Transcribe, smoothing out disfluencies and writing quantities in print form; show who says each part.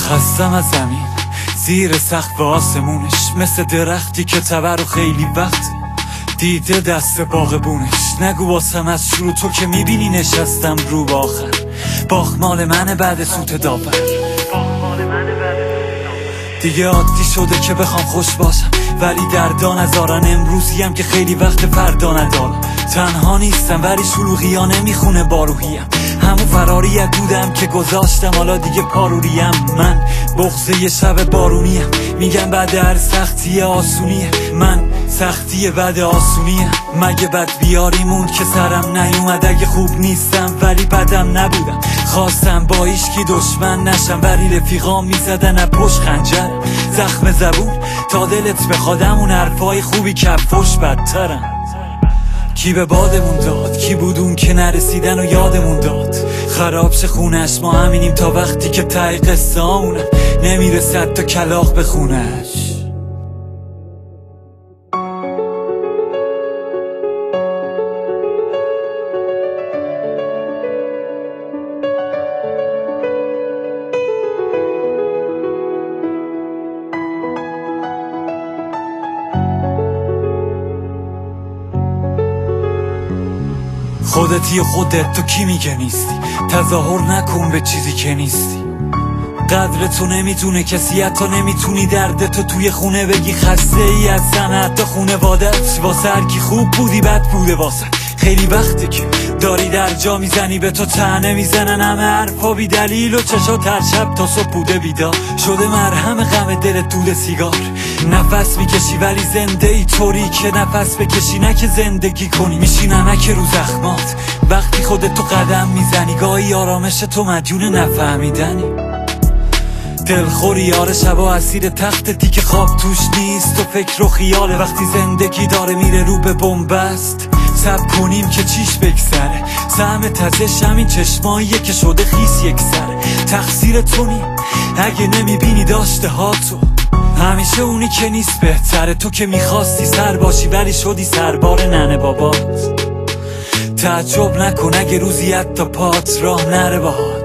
Speaker 1: خستم از زمین زیر سقف آسمونش، مثل درختی که تبر و خیلی وقت دیده دست باغبونش. نگو واسم از شروع، تو که میبینی نشستم رو با آخر. باغ مال منه بعد سوت داور، دیگه عادی شده که بخوام خوش باشم، ولی دردا نذارن امروزیم که خیلی وقت فردا ندارم. تنها نیستم ولی شلوغی ها نمیخونه با روحیم، همون فراری بودم که گذاشتم حالا دیگه پاروریم. من بغضه شب بارونیم، میگم بعد هر سختی آسونیه، من سختی بعد آسونیه. مگه بد بیاریمون که سرم نیومد، اگه خوب نیستم ولی بدم نبودم. خواستم با هیچکی دشمن نشم ولی رفیقام میزدن از پشت خنجر. زخم زبون تا دلت بخوادم، اون حرفای خوبی کفش بدترم. کی به بادمون داد، کی بود اون که نرسیدن و یادمون داد. خراب شه خونش، ما همینیم تا وقتی که ته قصه هامونم نمیرسد تا کلاغ به خونش. خودتی و خودت، تو کی میگه نیستی؟ تظاهر نکن به چیزی که نیستی. قدر تو نمیتونه کسی، حتی نمیتونی درد تو توی خونه بگی. خسته ای از زن، حتی خونوادت واسه هر کی خوب بودی بد بوده واسه. خیلی وقته که داری در جا میزنی، به تو طعنه میزنن همه حرفا بی دلیل و چشات هر شب تا صبح بوده بیدار شده. مرهم غم دلت دود سیگار، نفس میکشی ولی زنده ای طوری که نفس بکشی نه که زندگی کنی. میشی نمک رو زخمات وقتی خودت تو قدم میزنی، گاهی آرامش تو مدیون نفهمیدنی. دلخوری یار شبا اسیر تختتی که خواب توش نیست و فکر و خیاله. وقتی زندگی داره میره رو به بنبست، صبر کنیم که چیش بگذره. سهم تزش همین چشماییه که شده خیس یک سره. تقصیر تو نی اگه نمیبینی داشته هاتو، همیشه اونی که نیست بهتره. تو که میخواستی سر باشی ولی شدی سربار ننه بابات. تعجب نکن اگه روزی حتی پات راه نره باهات.